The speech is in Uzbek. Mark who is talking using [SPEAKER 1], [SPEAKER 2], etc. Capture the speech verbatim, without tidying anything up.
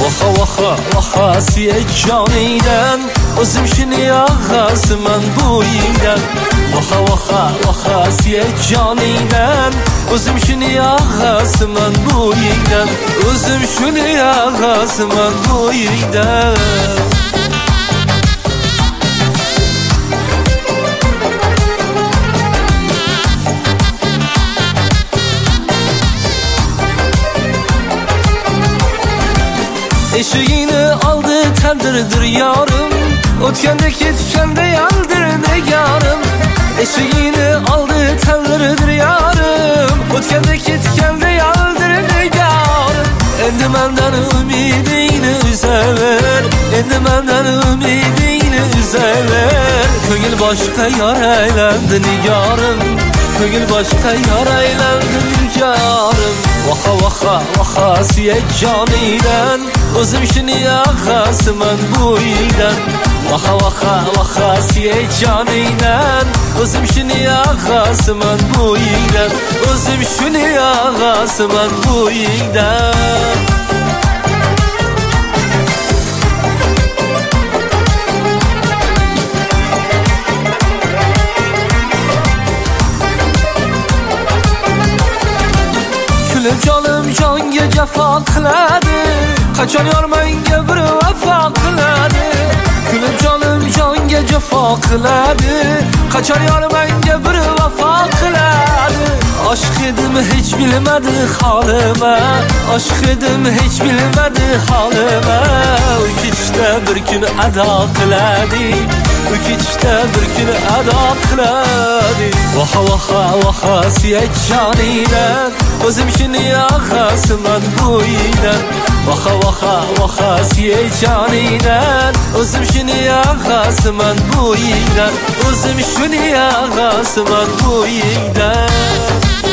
[SPEAKER 1] Vaxa vaxa vaxa siye caniden Özüm şini ağasman bu ilden Vaxa vaxa vaxa siye caniden Özüm şini ağasman bu ilden Özüm şini ağasman bu ilden Eşiğini aldı tendirdir yarım Ötkende ketkende yandır negarım Eşiğini aldı tendirdir yarım Ötkende ketkende yandır negarım Endi menden ümidini üzever Endi menden ümidini üzever Köngül başka yar eylendi nigarım Köngül başka yar eylendi nigarım Vaxa vaxa vaxa siye caniden Özüm şini ağasman bu ilden Vaxa vaxa vaxa siye caniden Özüm şini ağasman bu ilden Özüm şini ağasman bu ilden Külüm canım canga cefa qiladi Qachon yor menga bir vafo qiladi Külüm canım canga cefa qiladi Qachon yor menga bir vafo qiladi Aşk edim hiç bilmedi halime Aşk edim hiç bilmedi halime Ukitishda bir kun ado qiladi Ukitishda bir kun ado qiladi Vaxa vaxa vaxa siye caniden Özüm şini ağasman bu ilden Vaxa vaxa vaxa siye caniden Özüm şini ağasman bu ilden Özüm şini ağasman bu ilden